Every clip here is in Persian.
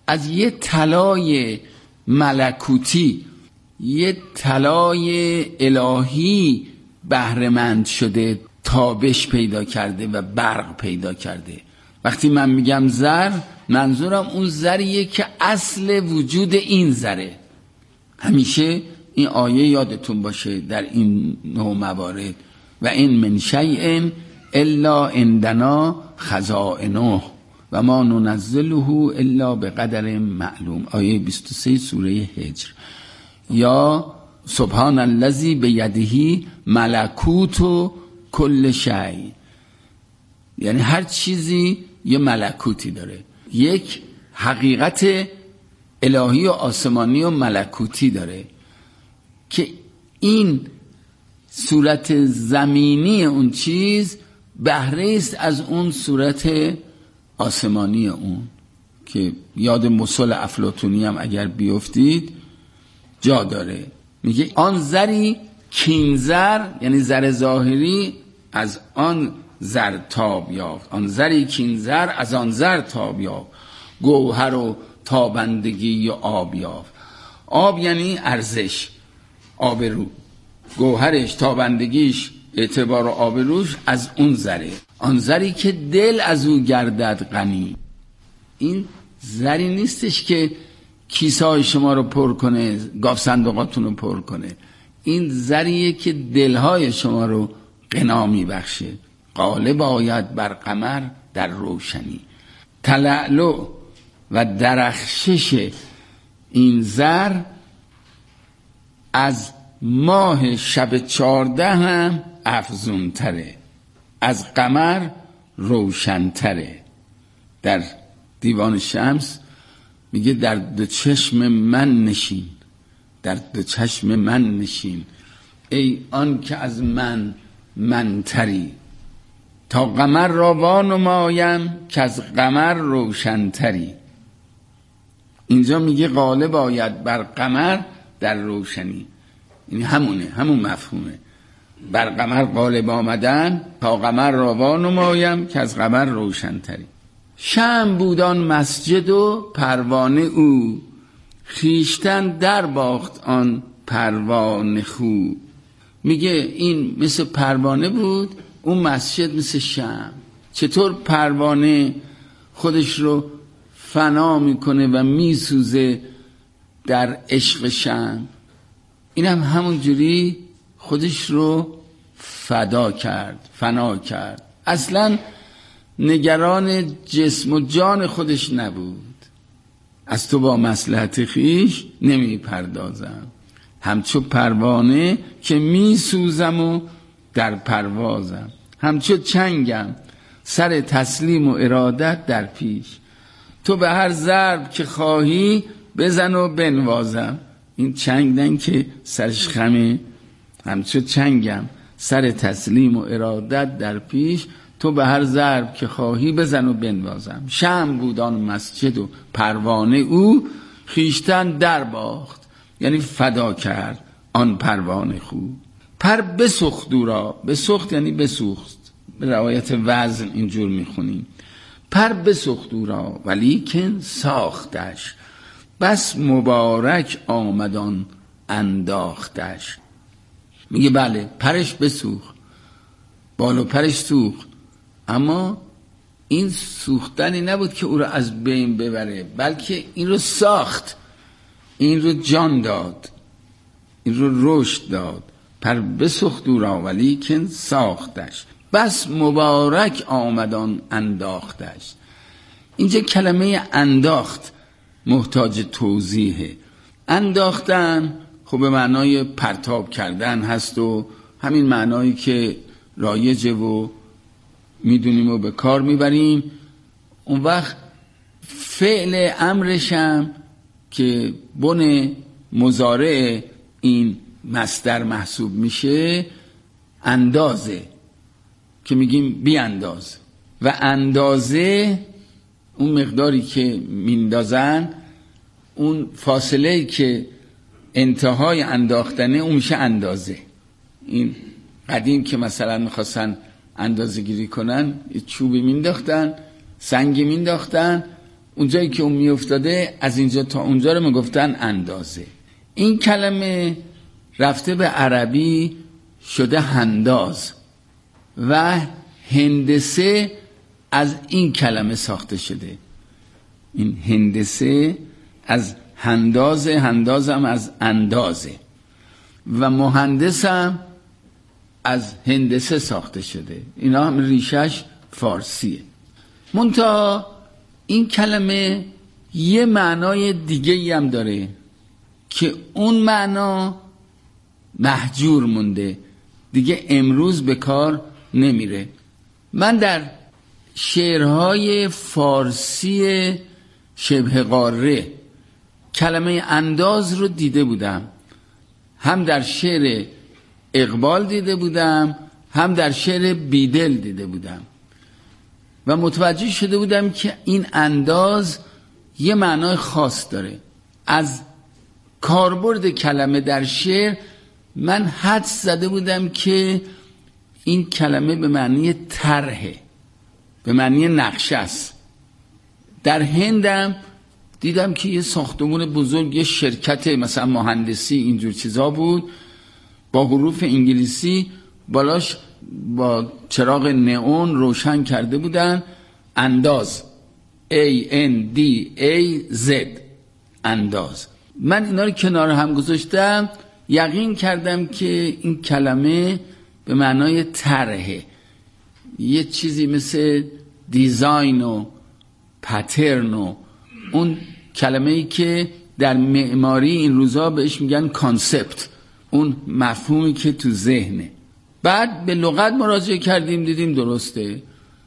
از یه طلای ملکوتی، یه طلای الهی بهره‌مند شده، تابش پیدا کرده و برق پیدا کرده. وقتی من میگم زر، منظورم اون زریه که اصل وجود این زره. همیشه این آیه یادتون باشه در این نوع موارد: و این من شیء الا عندنا خزائنه و ما ننزله الا بقدر معلوم. آیه 23 سوره هجر. یا سبحان الذی بیده ملکوت کل شیء، یعنی هر چیزی یه ملکوتی داره، یک حقیقت الهی و آسمانی و ملکوتی داره که این صورت زمینی اون چیز بهره است از اون صورت آسمانی اون، که یاد مثل افلاطونی هم اگر بیفتید جا داره. میگه آن زری کین زر، یعنی زر ظاهری از آن زر تاب یافت، آن زری کین زر از آن زر تاب یافت، گوهر و تابندگی و آب یافت. آب یعنی ارزش، آبرو، گوهرش، تابندگیش، اعتبار و آبروش از اون زره. آن زری که دل از او گردد غنی. این زری نیستش که کیسه‌های شما رو پر کنه، گاف صندوقاتون رو پر کنه. این زریه که دلهای شما رو غنا میبخشه. غالب آید بر قمر در روشنی. تلألؤ و درخشش این زر از ماه شب 14 هم افزون تره، از قمر روشن تره. در دیوان شمس میگه در دو چشم من نشین، در دو چشم من نشین، ای آن که از من تری، تا قمر را وانمایم که از قمر روشن تری. اینجا میگه غالب آید بر قمر در روشنی، این همون مفهومه. بر قمر غالب آمدن، تا قمر را وانمایم که از قمر روشن تری. شمع بودان مسجد و پروانه او، خیشتن در باخت آن پروانه خو. میگه این مثل پروانه بود، اون مسجد مثل شمع. چطور پروانه خودش رو فنا میکنه و میسوزه در عشق شمع، این هم همون جوری خودش رو فدا کرد، فنا کرد. اصلا نگران جسم و جان خودش نبود. از تو با مصلحت خیش نمی پردازم، همچو پروانه که می سوزم و در پروازم، همچو چنگم سر تسلیم و ارادت در پیش، تو به هر ضرب که خواهی بزن و بنوازم. این چنگدن که سرش خمه، همچو چنگم سر تسلیم و ارادت در پیش، تو به هر ضرب که خواهی بزن و بنوازم. شمع بود آن مسجد و پروانه او، خیشتن در باخت، یعنی فدا کرد آن پروانه خوب. پر بسوخت او را، بسوخت یعنی بسوخت، به روایت وزن اینجور میخونیم. پر بسوخت او را ولیکن ساختش، بس مبارک آمدان انداختش. میگه بله پرش بسوخت، بالو پرش سوخت، اما این سوختنی نبود که او رو از بین ببره، بلکه این رو ساخت، این رو جان داد، این رو رشد داد. پر بسوخت او را ولیکن ساختش، بس مبارک آمدان انداختش. اینجا کلمه انداخت محتاج توضیحه. انداختن خب به معنای پرتاب کردن هست و همین معنایی که رایجه و میدونیم و به کار میبریم. اون وقت فعل امرشم که بن مضارع این مصدر محسوب میشه اندازه، که میگیم بی انداز، و اندازه اون مقداری که میندازن، اون فاصله که انتهای انداختنه اون میشه اندازه. این قدیم که مثلا میخواستن اندازه گیری کنن، چوبی مینداختن، سنگی مینداختن، اونجایی که اون میافتاده از اینجا تا اونجا رو میگفتن اندازه. این کلمه رفته به عربی شده هنداز و هندسه از این کلمه ساخته شده. این هندسه از هندازه، هندازم از اندازه و مهندسم از هندسه ساخته شده. اینا هم ریشش فارسیه. منتها این کلمه یه معنای دیگه‌ای هم داره که اون معنا محجور مونده، دیگه امروز به کار نمیره. من در شعرهای فارسی شبه قاره کلمه انداز رو دیده بودم، هم در شعر اقبال دیده بودم، هم در شعر بیدل دیده بودم و متوجه شده بودم که این انداز یه معنای خاص داره. از کاربرد کلمه در شعر من حدس زده بودم که این کلمه به معنی طرحه، به معنی نقشه است. در هندم دیدم که یه ساختمون بزرگ، یه شرکت مثلا مهندسی اینجور چیزا بود، با حروف انگلیسی بالاش با چراغ نئون روشن کرده بودن انداز، ANDAZ، انداز. من اینا رو کنار هم گذاشتم، یقین کردم که این کلمه به معنای طرحه، یه چیزی مثل دیزاین و پترن و اون کلمه‌ای که در معماری این روزا بهش میگن کانسپت، اون مفهومی که تو ذهنه. بعد به لغت مراجعه کردیم، دیدیم درسته.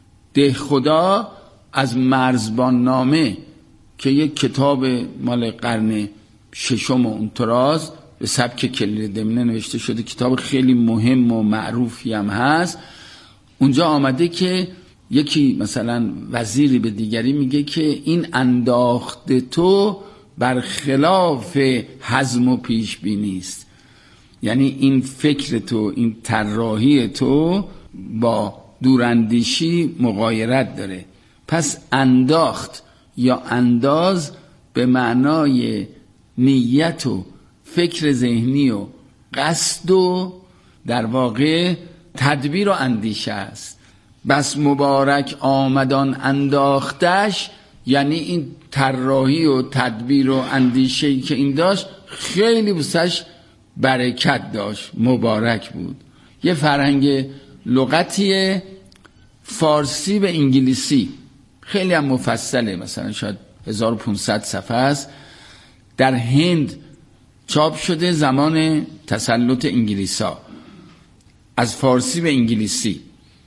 دهخدا از مرزبان نامه که یک کتاب مال قرن ششم و اون طراز به سبک کلیر دمنه نوشته شده، کتاب خیلی مهم و معروفی هم هست. اونجا آمده که یکی مثلا وزیری به دیگری میگه که این انداخته تو برخلاف حزم و پیش بینی است، یعنی این فکر تو، این طراحی تو با دوراندیشی مغایرت داره. پس انداخت یا انداز به معنای نیت و فکر ذهنی و قصد و در واقع تدبیر و اندیشه است. بس مبارک آمدان انداختش، یعنی این طراحی و تدبیر و اندیشه‌ای که این داشت خیلی بسش برکت داشت، مبارک بود. یه فرهنگ لغتی فارسی به انگلیسی خیلی هم مفصله، مثلا شاید 1500 صفحه است، در هند چاپ شده زمان تسلط انگلیسا، از فارسی به انگلیسی.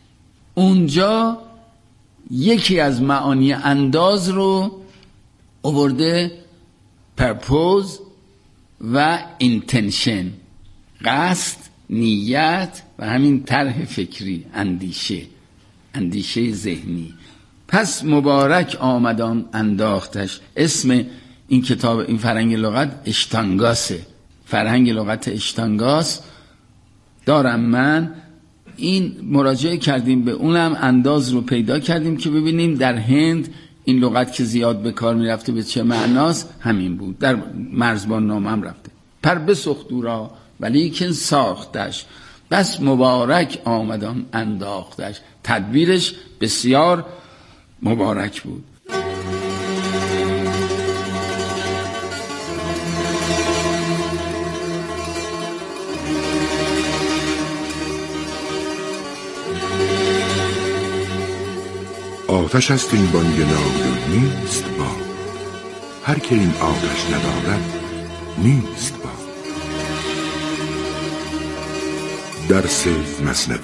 اونجا یکی از معانی انداز رو آورده پرپوز و اینتنشن، قصد، نیت و همین طرح فکری، اندیشه ذهنی. پس مبارک آمدان انداختش. اسم این کتاب، این فرهنگ لغت اشتانگاسه، فرهنگ لغت اشتانگاس دارم من. این مراجعه کردیم به اونم، انداز رو پیدا کردیم که ببینیم در هند این لغت که زیاد به کار می رفته به چه معناست. همین بود، در مرزبان نامه هم رفته. پر بسخت او را ولیکن ساختش، بس مبارک آمدان انداختش. تدبیرش بسیار مبارک بود. آتش است این بانگ نای نیست با، هر که این آتش ندارد نیست با. درس مثنوی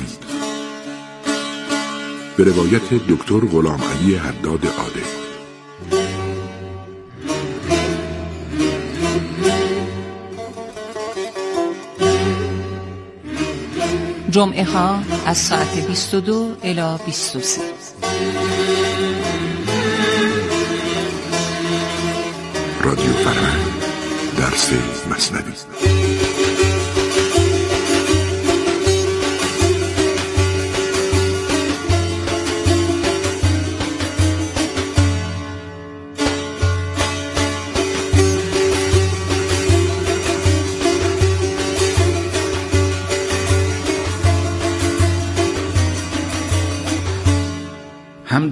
به روایت دکتر غلام علی حداد عادل. جمعه ها از ساعت 22 الی 23. رادیو فرهنگ، درس مثنوی.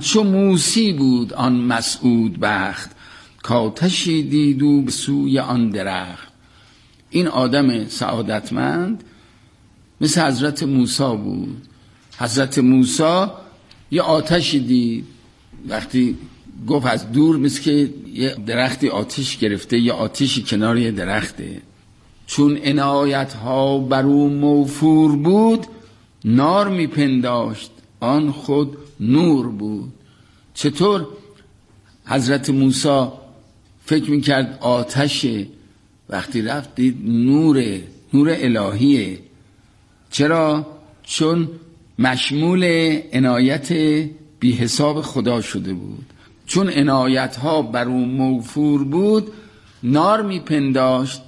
همچو موسی بود آن مسعود بخت، کآتشی دید او به سوی آن درخت. این آدم سعادتمند مثل حضرت موسی بود. حضرت موسی یه آتشی دید، وقتی گفت از دور مثل که یه درختی آتش گرفته، یه آتشی کنار یه درخته. چون عنایت ها بر او موفور بود، نار میپنداشت آن خود نور بود. چطور حضرت موسی فکر میکرد آتشه، وقتی رفت دید نور الهیه. چرا؟ چون مشمول عنایت بی حساب خدا شده بود. چون عنایت ها بر او موفور بود، نار میپنداشت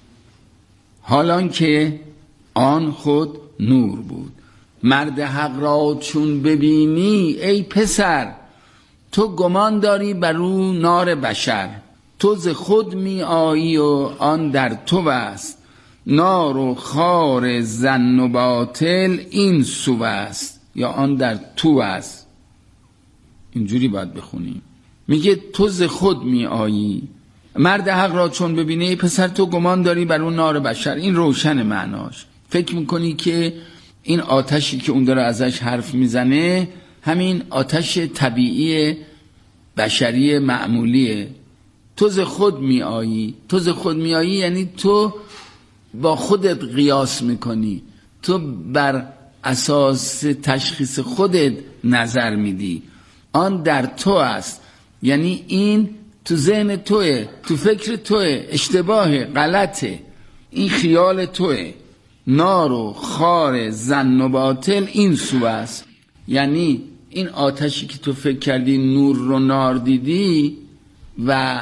حالان که آن خود نور بود. مرد حق را چون ببینی ای پسر، تو گمان داری بر او نار بشر. تو ز خود می آیی و آن در تو است، نار و خار ظن و باطل این سو است، یا آن در تو است. اینجوری باید بخونیم. میگه تو ز خود می آیی. مرد حق را چون ببینی ای پسر، تو گمان داری بر اون نار بشر. این روشن معناش. فکر میکنی که این آتشی که اون داره ازش حرف میزنه همین آتش طبیعی بشری معمولیه. تو ز خود می آیی. تو ز خود می آیی یعنی تو با خودت قیاس میکنی، تو بر اساس تشخیص خودت نظر میدی. آن در تو است یعنی این تو ذهن توه، تو فکر توه، اشتباهه، غلطه، این خیال توه. نار و خار ظن و باطل این سو است، یعنی این آتشی که تو فکر کردی نور رو نار دیدی و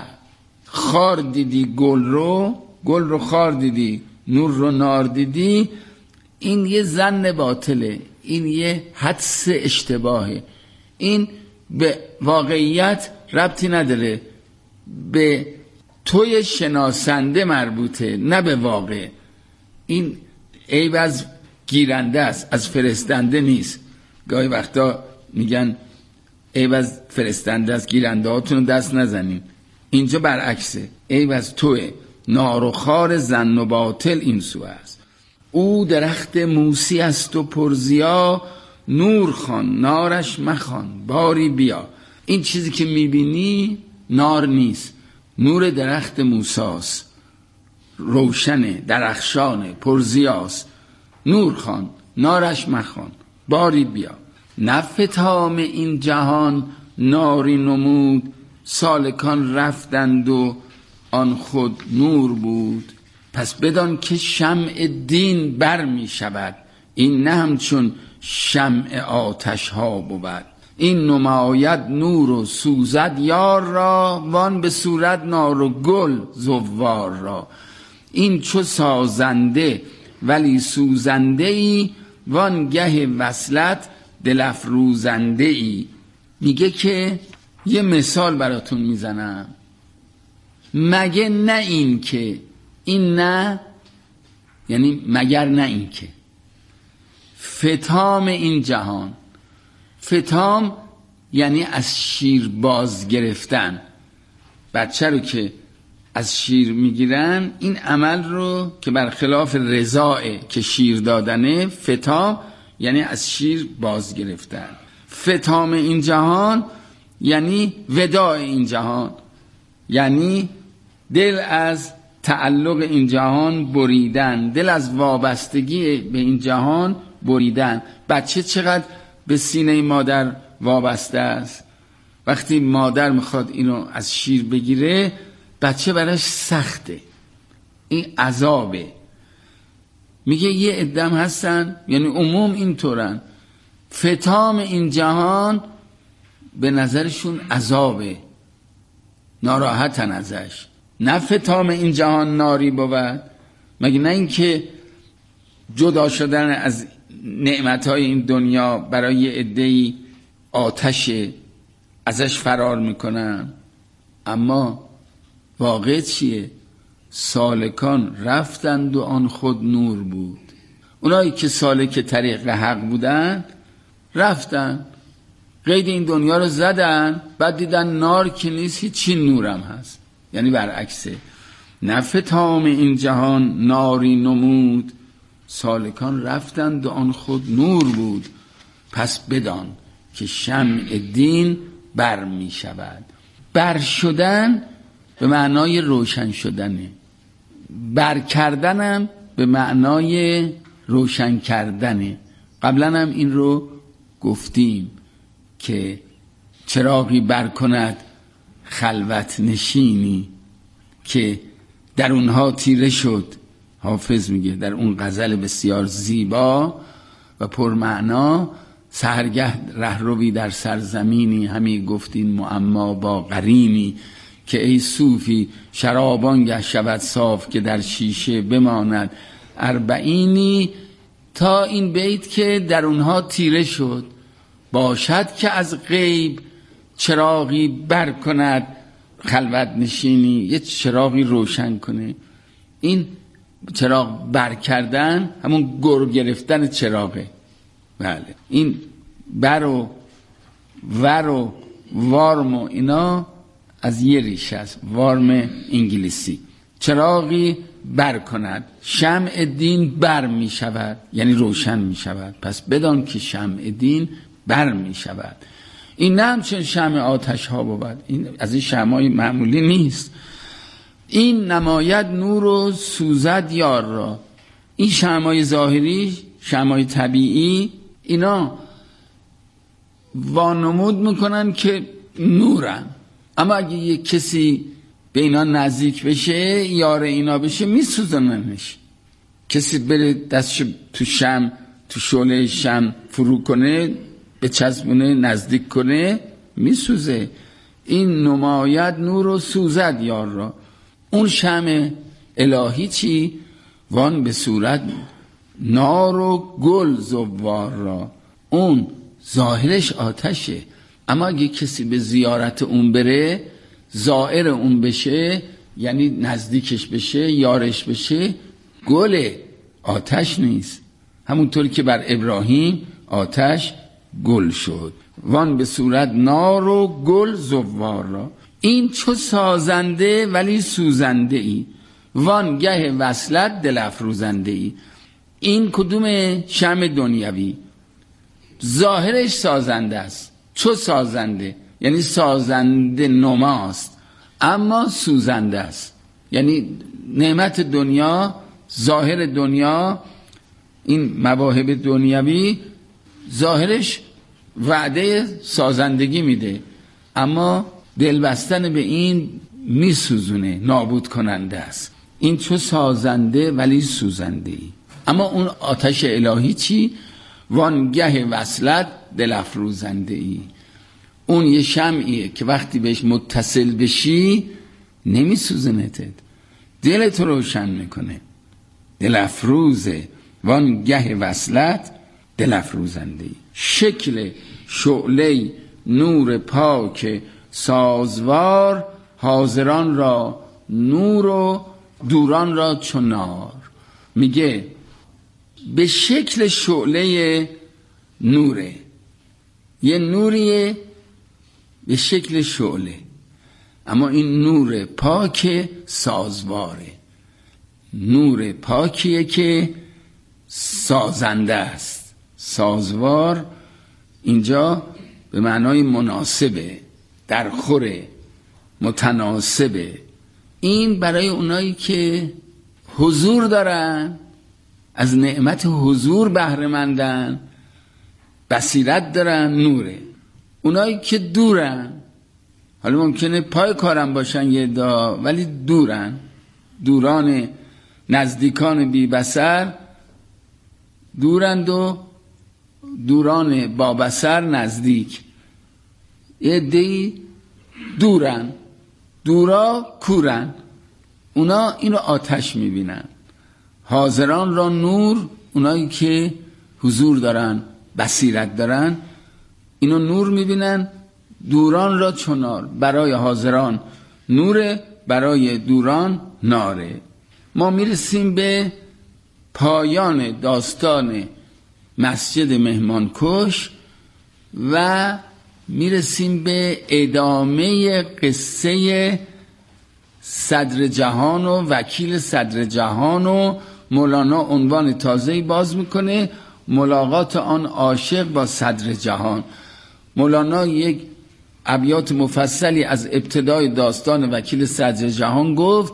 خار دیدی، گل رو خار دیدی، نور رو نار دیدی، این یه ظن باطله، این یه حدس اشتباهه. این به واقعیت ربطی نداره، به توی شناسنده مربوطه، نه به واقع. این عیب از گیرنده است، از فرستنده نیست. گاهی وقتا میگن عیب از فرستنده است، گیرنده هاتون دست نزنین. اینجا برعکسه، عیب از توه. نار و خار ظن و باطل این سو است. او درخت موسی است و پرزیا، نور خوان نارش مخوان باری بیا. این چیزی که میبینی نار نیست، نور درخت موساست، روشنه، درخشانه، پرزیاست. نور خوان نارش مخوان باری بیا. نه فتام این جهان ناری نمود، سالکان رفتند و آن خود نور بود. پس بدان که شمع دین بر می شود، این نه همچون شمع آتش ها بود. این نماید نور و سوزد یار را، وان به صورت نار و گل زوار را. این چو سازنده ولی سوزنده ای، وان گه وصلت دل افروزنده ای. میگه که یه مثال براتون میزنم. مگه نه این که، این نه یعنی مگر نه این که فتام این جهان، فتام یعنی از شیر باز گرفتن. بچه رو که از شیر میگیرن، این عمل رو که برخلاف رضاعه که شیر دادنه، فتام یعنی از شیر باز گرفتن. فتام این جهان یعنی وداع این جهان، یعنی دل از تعلق این جهان بریدن، دل از وابستگی به این جهان بریدن. بچه چقدر به سینه مادر وابسته است. وقتی مادر میخواد اینو از شیر بگیره، بچه براش سخته، این عذابه. میگه یه عدم هستن، یعنی عموم اینطورن، فتام این جهان به نظرشون عذابه، ناراحتن ازش. نه فتام این جهان ناری بود، مگه نه این که جدا شدن از نعمتهای این دنیا برای عده‌ای آتشه، ازش فرار میکنن. اما واقع چیه؟ سالکان رفتند و آن خود نور بود. اونایی که سالک طریق حق بودن رفتن، قید این دنیا رو زدن، بعد دیدن نار که نیست، هیچی نورم هست. یعنی برعکسه. نفتام این جهان ناری نمود، سالکان رفتند و آن خود نور بود. پس بدان که شمع دین بر می شود. بر شدن به معنای روشن شدنه، بر کردنم به معنای روشن کردنه. قبلا هم این رو گفتیم که چراغی بر کند خلوت نشینی که در اونها تیره شد. حافظ میگه در اون غزل بسیار زیبا و پرمعنا: سحرگه رهروی در سرزمینی، همی گفتین معما با قرینی، که ای صوفی شرابانگه شود صاف، که در شیشه بماند اربعینی. تا این بیت که در اونها تیره شد، باشد که از غیب چراغی بر کند خلوت نشینی، یه چراغی روشن کنه. این چراغ بر کردن همون گر گرفتن چراغه. بله، این بر و ور و وارم و اینا از یه ریشه است، وارم انگلیسی. چراغی بر کند، شمع دین بر می شود، یعنی روشن می شود. پس بدان که شمع دین بر می شود. این نه همچون شمع آتش ها بود، این از این شمعای معمولی نیست. این نماید نور و سوزد یار را. این شمعای ظاهری، شمعای طبیعی، اینا وانمود میکنن که نورن، اما اگه یک کسی به اینا نزدیک بشه، یار اینا بشه، میسوزننش. کسی بره دستش تو شمع، تو شعله شمع فرو کنه، به چسبونه نزدیک کنه، میسوزه. این نماید نور و سوزد یار را. اون شمع الهی چی؟ وان به صورت نار و گل زوار را. اون ظاهرش آتشه، اما اگه کسی به زیارت اون بره، زائر اون بشه، یعنی نزدیکش بشه، یارش بشه، گله، آتش نیست. همونطوری که بر ابراهیم آتش گل شد. وان به صورت نار و گل زوار را. این چو سازنده ولی سوزنده ای، وان گه وصلت دل افروزنده ای. این کدوم شمع دنیوی؟ ظاهرش سازنده است، چو سازنده یعنی سازنده نماست، اما سوزنده است. یعنی نعمت دنیا، ظاهر دنیا، این مواهب دنیوی، ظاهرش وعده سازندگی میده، اما دل بستن به این میسوزونه، نابود کننده است. این چو سازنده ولی سوزنده ای. اما اون آتش الهی چی؟ وانگه وصلت دل افروزنده ای. اون یه شمعیه که وقتی بهش متصل بشی نمیسوزنتت، دلت روشن میکنه، دل افروزه. وانگه وصلت دل افروزنده ای. شکل شعله نور پاک سازوار، حاضران را نور و دوران را چو نار. میگه به شکل شعله نوره، یه نوریه به شکل شعله، اما این نور پاک سازواره، نور پاکیه که سازنده است. سازوار اینجا به معنای مناسبه، درخوره، متناسبه. این برای اونایی که حضور دارن، از نعمت حضور بهره مندن، بصیرت دارن، نوره. اونایی که دورن، حالا ممکنه پای کارم باشن یه دا، ولی دورن، دوران نزدیکان بی بصر دورند و دوران با بصر نزدیک. یه عده‌ای دورن، دورا کورن، اونا اینو آتش میبینن. حاضران را نور، اونایی که حضور دارن، بصیرت دارن، اینو نور میبینن. دوران را چنار، برای حاضران نوره، برای دوران ناره. ما میرسیم به پایان داستان مسجد مهمانکش و میرسیم به ادامه قصه صدر جهان و وکیل صدر جهان و مولانا عنوان تازه‌ای باز میکنه، ملاقات آن عاشق با صدر جهان. مولانا یک ابیات مفصلی از ابتدای داستان وکیل صدر جهان گفت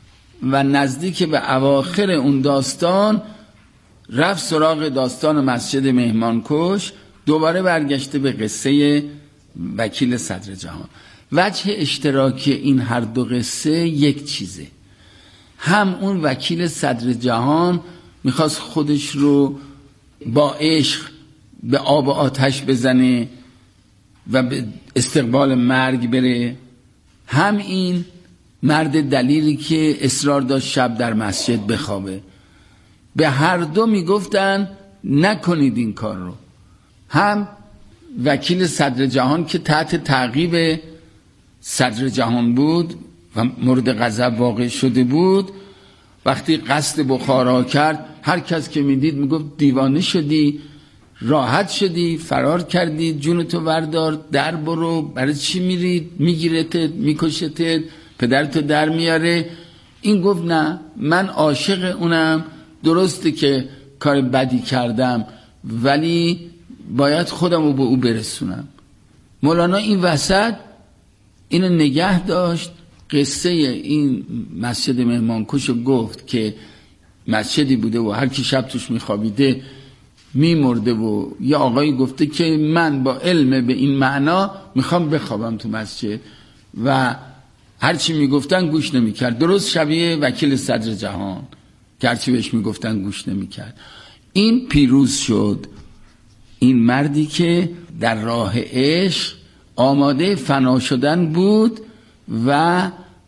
و نزدیک به اواخر اون داستان رفت سراغ داستان مسجد مهمانکش، دوباره برگشته به قصه وکیل صدر جهان. وجه اشتراکی این هر دو قصه یک چیزه، هم اون وکیل صدر جهان میخواست خودش رو با عشق به آب و آتش بزنه و به استقبال مرگ بره، هم این مرد دلیری که اصرار داشت شب در مسجد بخوابه. به هر دو میگفتن نکنید این کار رو. هم وکیل صدر جهان که تحت تعقیب صدر جهان بود و مورد غضب واقع شده بود، وقتی قصد بخارا کرد هر کس که میدید میگفت دیوانه شدی، راحت شدی، فرار کردی، جونتو وردار، در برو، برای چی میری، میگیرتت، میکشتت، پدرتو در میاره. این گفت نه، من عاشق اونم، درسته که کار بدی کردم ولی باید خودم رو به او برسونم. مولانا این وسط اینو نگه داشت. قصه این مسجد مهمانکش گفت که مسجدی بوده و هر کی شب توش میخوابیده میمرده و یه آقایی گفته که من با علم به این معنا میخوام بخوابم تو مسجد و هرچی میگفتن گوش نمیکرد. درست شبیه وکیل صدر جهان که هرچی بهش میگفتن گوش نمیکرد. این پیروز شد، این مردی که در راه عشق آماده فنا شدن بود و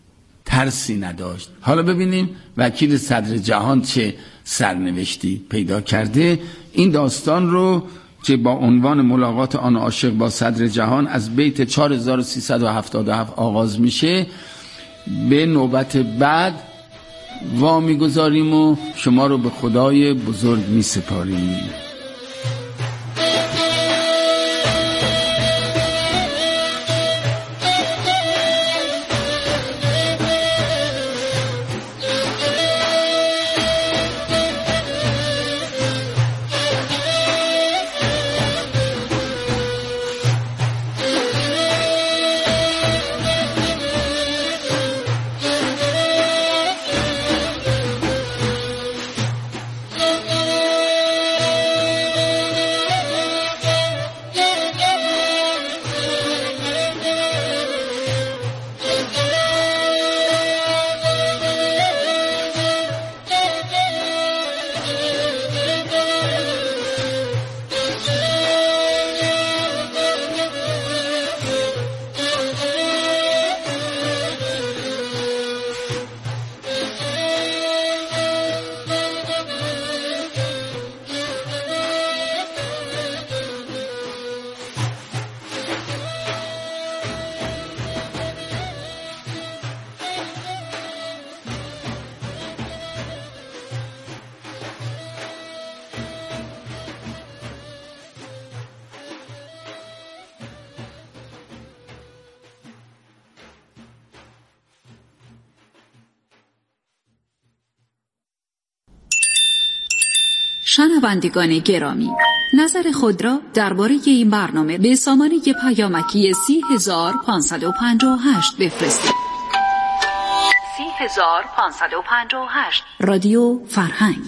ترسی نداشت. حالا ببینیم وکیل صدر جهان چه سرنوشتی پیدا کرده. این داستان رو که با عنوان ملاقات آن عاشق با صدر جهان از بیت 4377 آغاز میشه به نوبت بعد وامی گذاریم و شما رو به خدای بزرگ می سپاریم. شنوندگان گرامی، نظر خود را درباره این برنامه به سامانه پیامکی 30558 بفرستید. 30558 رادیو فرهنگ.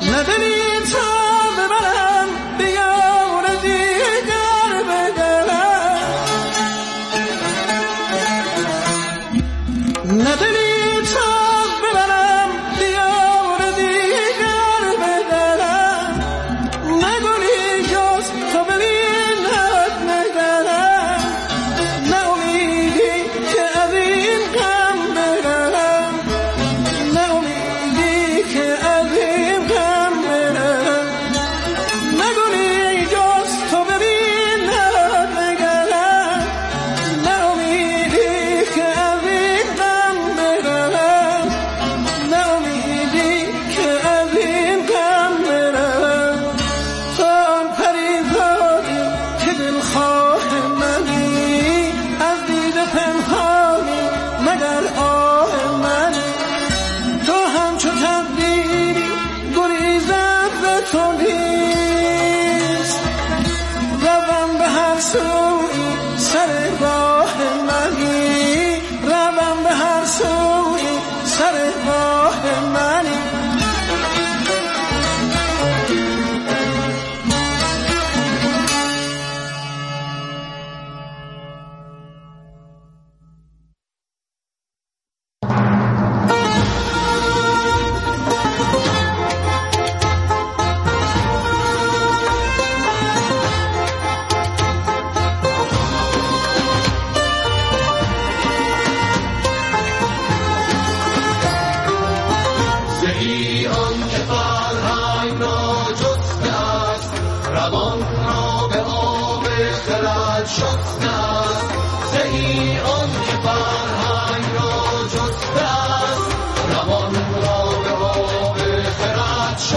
روان را به آب خرد شستند زهی آن